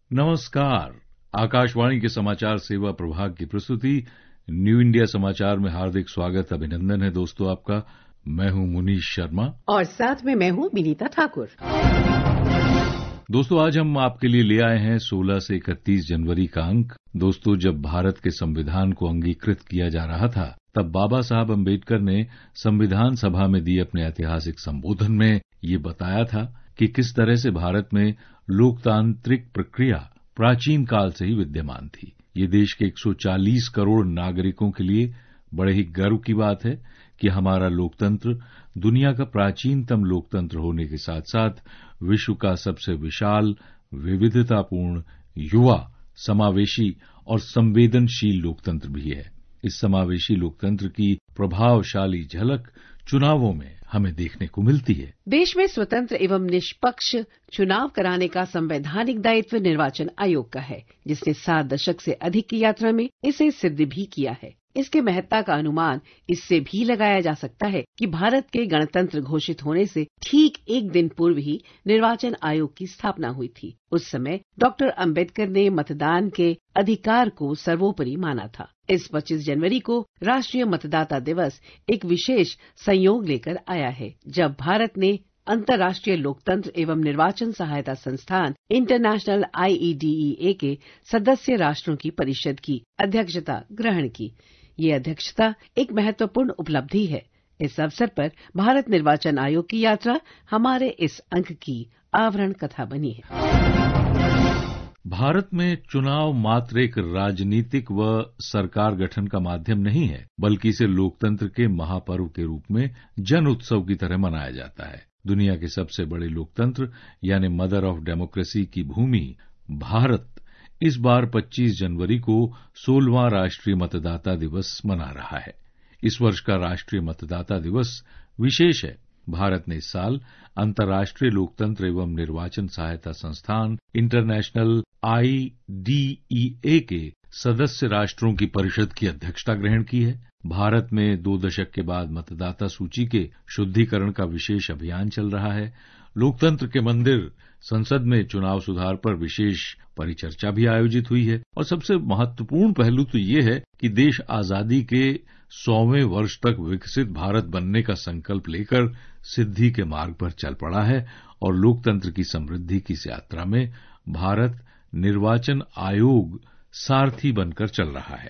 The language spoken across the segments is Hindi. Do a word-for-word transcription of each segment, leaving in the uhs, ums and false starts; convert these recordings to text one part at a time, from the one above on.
नमस्कार। आकाशवाणी के समाचार सेवा प्रभाग की प्रस्तुति न्यू इंडिया समाचार में हार्दिक स्वागत अभिनंदन है दोस्तों आपका। मैं हूं मुनीश शर्मा और साथ में मैं हूं विनीता ठाकुर। दोस्तों आज हम आपके लिए ले आए हैं सोलह से इकतीस जनवरी का अंक। दोस्तों जब भारत के संविधान को अंगीकृत किया जा रहा था तब बाबा साहब अम्बेडकर ने संविधान सभा में दिए अपने ऐतिहासिक संबोधन में ये बताया था कि किस तरह से भारत में लोकतांत्रिक प्रक्रिया प्राचीन काल से ही विद्यमान थी। ये देश के एक सौ चालीस करोड़ नागरिकों के लिए बड़े ही गर्व की बात है कि हमारा लोकतंत्र दुनिया का प्राचीनतम लोकतंत्र होने के साथ साथ विश्व का सबसे विशाल, विविधतापूर्ण, युवा, समावेशी और संवेदनशील लोकतंत्र भी है। इस समावेशी लोकतंत्र की प्रभावशाली झलक चुनावों में हमें देखने को मिलती है। देश में स्वतंत्र एवं निष्पक्ष चुनाव कराने का संवैधानिक दायित्व निर्वाचन आयोग का है, जिसने सात दशक से अधिक की यात्रा में इसे सिद्ध भी किया है। इसके महत्ता का अनुमान इससे भी लगाया जा सकता है कि भारत के गणतंत्र घोषित होने से ठीक एक दिन पूर्व ही निर्वाचन आयोग की स्थापना हुई थी। उस समय डॉक्टर अंबेडकर ने मतदान के अधिकार को सर्वोपरि माना था। इस पच्चीस जनवरी को राष्ट्रीय मतदाता दिवस एक विशेष संयोग लेकर आया है, जब भारत ने अंतर्राष्ट्रीय लोकतंत्र एवं निर्वाचन सहायता संस्थान international I E D E ए के सदस्य राष्ट्रों की परिषद की अध्यक्षता ग्रहण की। ये अध्यक्षता एक महत्वपूर्ण उपलब्धि है। इस अवसर पर भारत निर्वाचन आयोग की यात्रा हमारे इस अंक की आवरण कथा बनी है। भारत में चुनाव मात्र एक राजनीतिक व सरकार गठन का माध्यम नहीं है, बल्कि इसे लोकतंत्र के महापर्व के रूप में जन उत्सव की तरह मनाया जाता है। दुनिया के सबसे बड़े लोकतंत्र यानी मदर ऑफ डेमोक्रेसी की भूमि भारत इस बार पच्चीस जनवरी को सोलहवां राष्ट्रीय मतदाता दिवस मना रहा है। इस वर्ष का राष्ट्रीय मतदाता दिवस विशेष है। भारत ने इस साल अंतर्राष्ट्रीय लोकतंत्र एवं निर्वाचन सहायता संस्थान इंटरनेशनल आई डी ई ए के सदस्य राष्ट्रों की परिषद की अध्यक्षता ग्रहण की है। भारत में दो दशक के बाद मतदाता सूची के शुद्धिकरण का विशेष अभियान चल रहा है। लोकतंत्र के मंदिर संसद में चुनाव सुधार पर विशेष परिचर्चा भी आयोजित हुई है। और सबसे महत्वपूर्ण पहलू तो ये है कि देश आजादी के सौवें वर्ष तक विकसित भारत बनने का संकल्प लेकर सिद्धि के मार्ग पर चल पड़ा है और लोकतंत्र की समृद्धि की इस यात्रा में भारत निर्वाचन आयोग सारथी बनकर चल रहा है।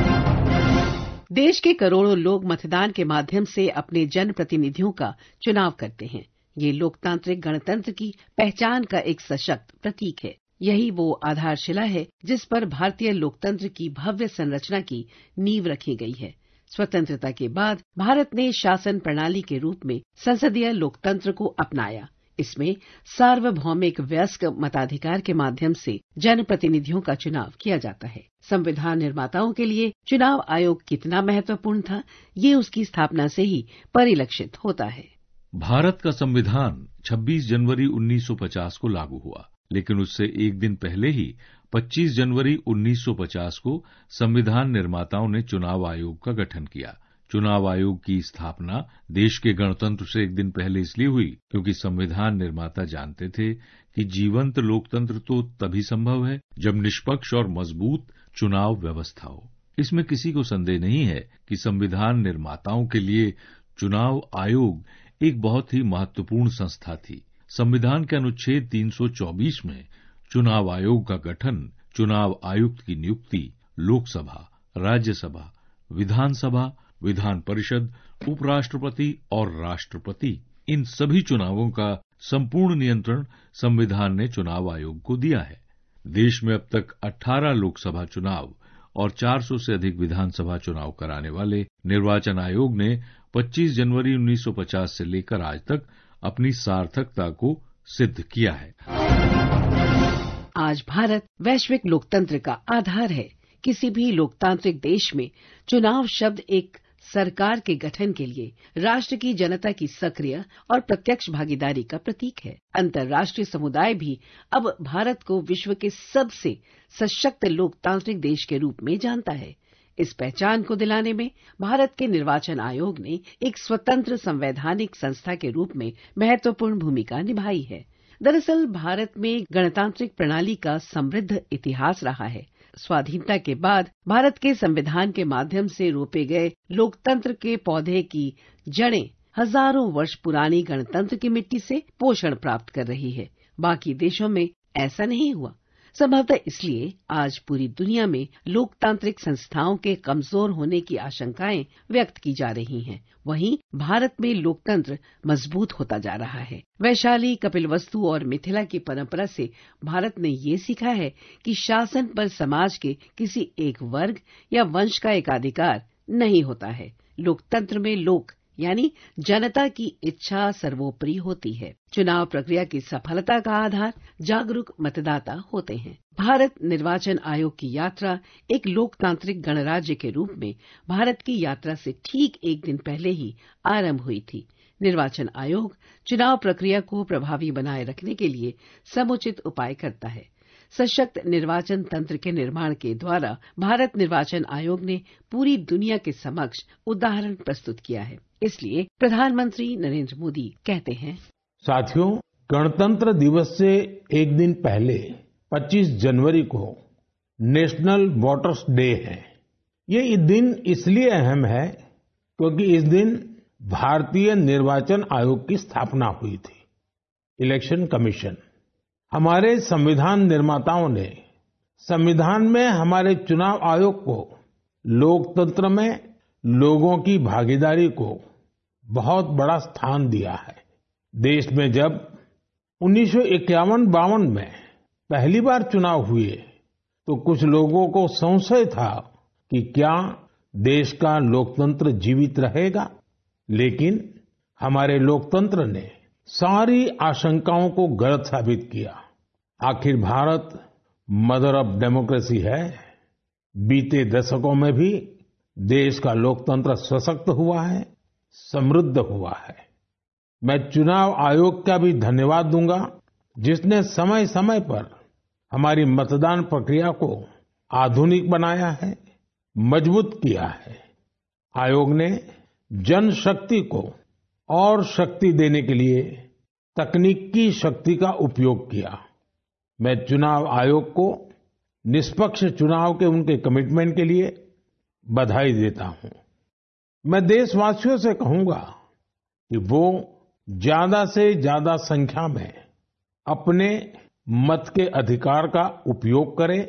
देश के करोड़ों लोग मतदान के माध्यम से अपने जनप्रतिनिधियों का चुनाव करते हैं। ये लोकतांत्रिक गणतंत्र की पहचान का एक सशक्त प्रतीक है। यही वो आधारशिला है जिस पर भारतीय लोकतंत्र की भव्य संरचना की नींव रखी गई है। स्वतंत्रता के बाद भारत ने शासन प्रणाली के रूप में संसदीय लोकतंत्र को अपनाया। इसमें सार्वभौमिक वयस्क मताधिकार के माध्यम से जनप्रतिनिधियों का चुनाव किया जाता है। संविधान निर्माताओं के लिए चुनाव आयोग कितना महत्वपूर्ण था, ये उसकी स्थापना से ही परिलक्षित होता है। भारत का संविधान छब्बीस जनवरी उन्नीस सौ पचास को लागू हुआ, लेकिन उससे एक दिन पहले ही पच्चीस जनवरी उन्नीस सौ पचास को संविधान निर्माताओं ने चुनाव आयोग का गठन किया। चुनाव आयोग की स्थापना देश के गणतंत्र से एक दिन पहले इसलिए हुई क्योंकि संविधान निर्माता जानते थे कि जीवंत लोकतंत्र तो तभी संभव है जब निष्पक्ष और मजबूत चुनाव व्यवस्था हो। इसमें किसी को संदेह नहीं है कि संविधान निर्माताओं के लिए चुनाव आयोग एक बहुत ही महत्वपूर्ण संस्था थी। संविधान के अनुच्छेद तीन सौ चौबीस में चुनाव आयोग का गठन, चुनाव आयुक्त की नियुक्ति, लोकसभा, राज्यसभा, विधानसभा, विधान परिषद, उपराष्ट्रपति और राष्ट्रपति, इन सभी चुनावों का संपूर्ण नियंत्रण संविधान ने चुनाव आयोग को दिया है। देश में अब तक अठारह लोकसभा चुनाव और चार सौ से अधिक विधानसभा चुनाव कराने वाले निर्वाचन आयोग ने पच्चीस जनवरी उन्नीस सौ पचास से लेकर आज तक अपनी सार्थकता को सिद्ध किया है। आज भारत वैश्विक लोकतंत्र का आधार है। किसी भी लोकतांत्रिक देश में चुनाव शब्द एक सरकार के गठन के लिए राष्ट्र की जनता की सक्रिय और प्रत्यक्ष भागीदारी का प्रतीक है। अंतर्राष्ट्रीय समुदाय भी अब भारत को विश्व के सबसे सशक्त लोकतांत्रिक देश के रूप में जानता है। इस पहचान को दिलाने में भारत के निर्वाचन आयोग ने एक स्वतंत्र संवैधानिक संस्था के रूप में महत्वपूर्ण भूमिका निभाई है। दरअसल भारत में गणतांत्रिक प्रणाली का समृद्ध इतिहास रहा है। स्वाधीनता के बाद भारत के संविधान के माध्यम से रोपे गए लोकतंत्र के पौधे की जड़ें हजारों वर्ष पुरानी गणतंत्र की मिट्टी से पोषण प्राप्त कर रही है। बाकी देशों में ऐसा नहीं हुआ। संभवतः इसलिए आज पूरी दुनिया में लोकतांत्रिक संस्थाओं के कमजोर होने की आशंकाएं व्यक्त की जा रही हैं। वहीं भारत में लोकतंत्र मजबूत होता जा रहा है। वैशाली, कपिलवस्तु और मिथिला की परंपरा से भारत ने ये सीखा है कि शासन पर समाज के किसी एक वर्ग या वंश का एकाधिकार नहीं होता है। लोकतंत्र में लोक यानी जनता की इच्छा सर्वोपरि होती है। चुनाव प्रक्रिया की सफलता का आधार जागरूक मतदाता होते हैं। भारत निर्वाचन आयोग की यात्रा एक लोकतांत्रिक गणराज्य के रूप में भारत की यात्रा से ठीक एक दिन पहले ही आरंभ हुई थी। निर्वाचन आयोग चुनाव प्रक्रिया को प्रभावी बनाए रखने के लिए समुचित उपाय करता है। सशक्त निर्वाचन तंत्र के निर्माण के द्वारा भारत निर्वाचन आयोग ने पूरी दुनिया के समक्ष उदाहरण प्रस्तुत किया है। इसलिए प्रधानमंत्री नरेंद्र मोदी कहते हैं, साथियों, गणतंत्र दिवस से एक दिन पहले पच्चीस जनवरी को नेशनल वोटर्स डे है। ये दिन इसलिए अहम है क्योंकि इस दिन भारतीय निर्वाचन आयोग की स्थापना हुई थी। इलेक्शन कमीशन हमारे संविधान निर्माताओं ने संविधान में हमारे चुनाव आयोग को लोकतंत्र में लोगों की भागीदारी को बहुत बड़ा स्थान दिया है। देश में जब उन्नीस सौ इक्यावन बावन में पहली बार चुनाव हुए तो कुछ लोगों को संशय था कि क्या देश का लोकतंत्र जीवित रहेगा, लेकिन हमारे लोकतंत्र ने सारी आशंकाओं को गलत साबित किया। आखिर भारत मदर ऑफ डेमोक्रेसी है। बीते दशकों में भी देश का लोकतंत्र सशक्त हुआ है, समृद्ध हुआ है। मैं चुनाव आयोग का भी धन्यवाद दूंगा, जिसने समय समय पर हमारी मतदान प्रक्रिया को आधुनिक बनाया है, मजबूत किया है। आयोग ने जनशक्ति को और शक्ति देने के लिए तकनीकी शक्ति का उपयोग किया। मैं चुनाव आयोग को निष्पक्ष चुनाव के उनके कमिटमेंट के लिए बधाई देता हूं। मैं देशवासियों से कहूंगा कि वो ज्यादा से ज्यादा संख्या में अपने मत के अधिकार का उपयोग करें,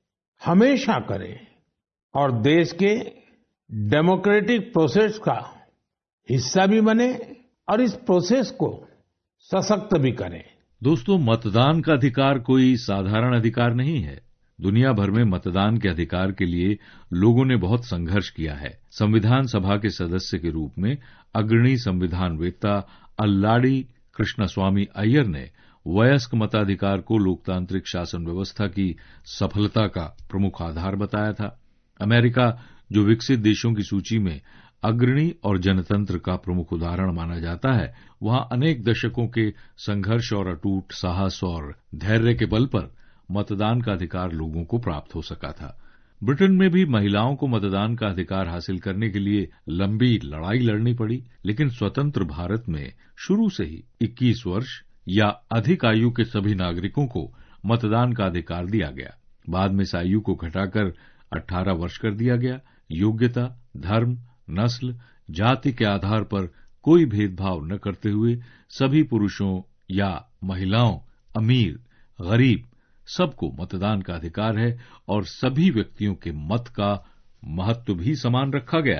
हमेशा करें और देश के डेमोक्रेटिक प्रोसेस का हिस्सा भी बने और इस प्रोसेस को सशक्त भी करें। दोस्तों, मतदान का अधिकार कोई साधारण अधिकार नहीं है। दुनिया भर में मतदान के अधिकार के लिए लोगों ने बहुत संघर्ष किया है। संविधान सभा के सदस्य के रूप में अग्रणी संविधानवेत्ता अल्लाडी कृष्णस्वामी अय्यर ने वयस्क मताधिकार को लोकतांत्रिक शासन व्यवस्था की सफलता का प्रमुख आधार बताया था। अमेरिका, जो विकसित देशों की सूची में अग्रणी और जनतंत्र का प्रमुख उदाहरण माना जाता है, वहां अनेक दशकों के संघर्ष और अटूट साहस और धैर्य के बल पर मतदान का अधिकार लोगों को प्राप्त हो सका था। ब्रिटेन में भी महिलाओं को मतदान का अधिकार हासिल करने के लिए लंबी लड़ाई लड़नी पड़ी, लेकिन स्वतंत्र भारत में शुरू से ही इक्कीस वर्ष या अधिक आयु के सभी नागरिकों को मतदान का अधिकार दिया गया। बाद में इस आयु को घटाकर अठारह वर्ष कर दिया गया। योग्यता, धर्म, नस्ल, जाति के आधार पर कोई भेदभाव न करते हुए सभी पुरुषों या महिलाओं, अमीर, गरीब, सबको मतदान का अधिकार है और सभी व्यक्तियों के मत का महत्व भी समान रखा गया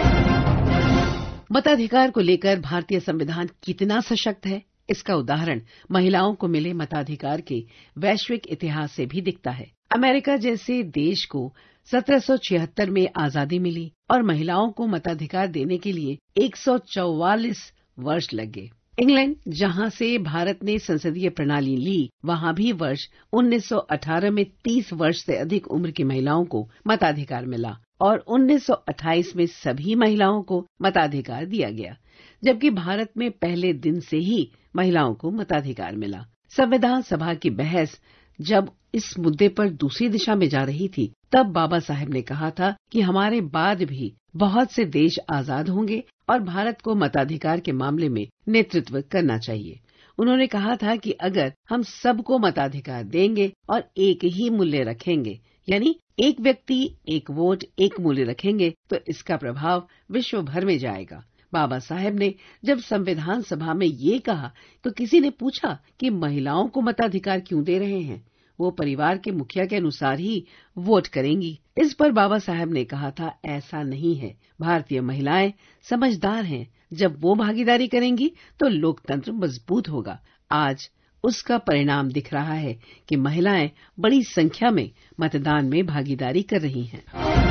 है। मताधिकार को लेकर भारतीय संविधान कितना सशक्त है, इसका उदाहरण महिलाओं को मिले मताधिकार के वैश्विक इतिहास से भी दिखता है। अमेरिका जैसे देश को सत्रह सौ छिहत्तर में आजादी मिली और महिलाओं को मताधिकार देने के लिए एक सौ चौवालीस वर्ष लग गए। इंग्लैंड, जहां से भारत ने संसदीय प्रणाली ली, वहां भी वर्ष उन्नीस सौ अठारह में तीस वर्ष से अधिक उम्र की महिलाओं को मताधिकार मिला और उन्नीस सौ अट्ठाईस में सभी महिलाओं को मताधिकार दिया गया, जबकि भारत में पहले दिन से ही महिलाओं को मताधिकार मिला। संविधान सभा की बहस जब इस मुद्दे पर दूसरी दिशा में जा रही थी, तब बाबा साहेब ने कहा था कि हमारे बाद भी बहुत से देश आजाद होंगे और भारत को मताधिकार के मामले में नेतृत्व करना चाहिए। उन्होंने कहा था कि अगर हम सबको मताधिकार देंगे और एक ही मूल्य रखेंगे, यानी एक व्यक्ति एक वोट एक मूल्य रखेंगे, तो इसका प्रभाव विश्व भर में जाएगा। बाबा साहेब ने जब संविधान सभा में ये कहा तो किसी ने पूछा कि महिलाओं को मताधिकार क्यों दे रहे हैं, वो परिवार के मुखिया के अनुसार ही वोट करेंगी। इस पर बाबा साहेब ने कहा था, ऐसा नहीं है, भारतीय महिलाएं समझदार हैं, जब वो भागीदारी करेंगी तो लोकतंत्र मजबूत होगा। आज उसका परिणाम दिख रहा है कि महिलाएं बड़ी संख्या में मतदान में भागीदारी कर रही हैं।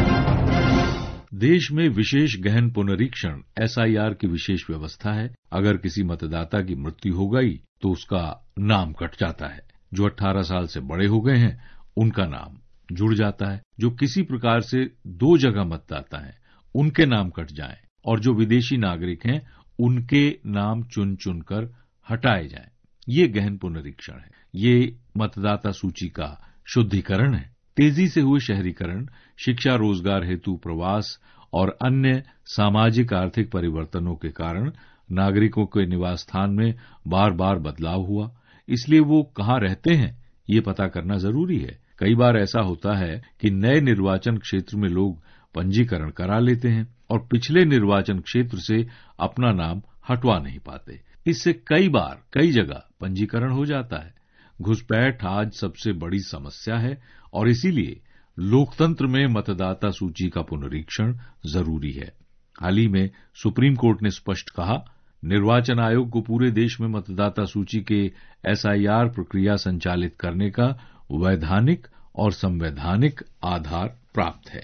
देश में विशेष गहन पुनरीक्षण एस आई आर की विशेष व्यवस्था है। अगर किसी मतदाता की मृत्यु हो गई तो उसका नाम कट जाता है। जो अठारह साल से बड़े हो गए हैं उनका नाम जुड़ जाता है। जो किसी प्रकार से दो जगह मतदाता हैं उनके नाम कट जाएं, और जो विदेशी नागरिक हैं उनके नाम चुन चुनकर हटाए जाएं। ये गहन पुनरीक्षण है। ये मतदाता सूची का शुद्धिकरण है। तेजी से हुए शहरीकरण, शिक्षा रोजगार हेतु प्रवास और अन्य सामाजिक आर्थिक परिवर्तनों के कारण नागरिकों के निवास स्थान में बार बार बदलाव हुआ। इसलिए वो कहाँ रहते हैं ये पता करना जरूरी है। कई बार ऐसा होता है कि नए निर्वाचन क्षेत्र में लोग पंजीकरण करा लेते हैं और पिछले निर्वाचन क्षेत्र से अपना नाम हटवा नहीं पाते। इससे कई बार कई जगह पंजीकरण हो जाता है। घुसपैठ आज सबसे बड़ी समस्या है और इसीलिए लोकतंत्र में मतदाता सूची का पुनरीक्षण जरूरी है। हाल ही में सुप्रीम कोर्ट ने स्पष्ट कहा, निर्वाचन आयोग को पूरे देश में मतदाता सूची के एस आई आर प्रक्रिया संचालित करने का वैधानिक और संवैधानिक आधार प्राप्त है।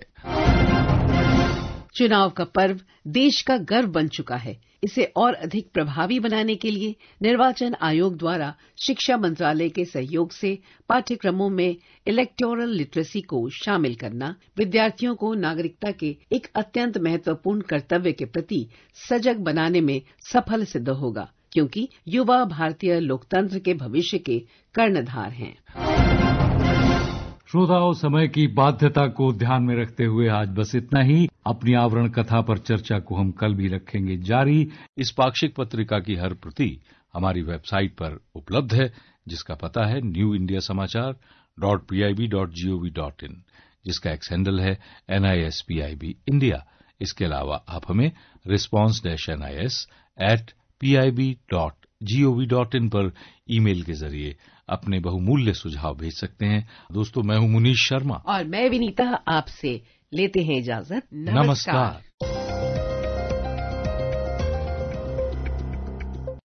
चुनाव का पर्व देश का गर्व बन चुका है। इसे और अधिक प्रभावी बनाने के लिए निर्वाचन आयोग द्वारा शिक्षा मंत्रालय के सहयोग से पाठ्यक्रमों में इलेक्टोरल लिटरेसी को शामिल करना विद्यार्थियों को नागरिकता के एक अत्यंत महत्वपूर्ण कर्तव्य के प्रति सजग बनाने में सफल सिद्ध होगा, क्योंकि युवा भारतीय लोकतंत्र के भविष्य के कर्णधार हैं। श्रोताओं, समय की बाध्यता को ध्यान में रखते हुए आज बस इतना ही। अपनी आवरण कथा पर चर्चा को हम कल भी रखेंगे जारी। इस पाक्षिक पत्रिका की हर प्रति हमारी वेबसाइट पर उपलब्ध है, जिसका पता है New India Samachar dot P I B dot G O V dot in, जिसका एक्स हैंडल है N I S P I B India. इसके अलावा आप हमें response dash N I S at P I B dot G O V dot in पर ईमेल के जरिए अपने बहुमूल्य सुझाव भेज सकते हैं। दोस्तों, मैं हूं मुनीश शर्मा और मैं विनीता, आपसे लेते हैं इजाजत। नमस्कार, नमस्कार।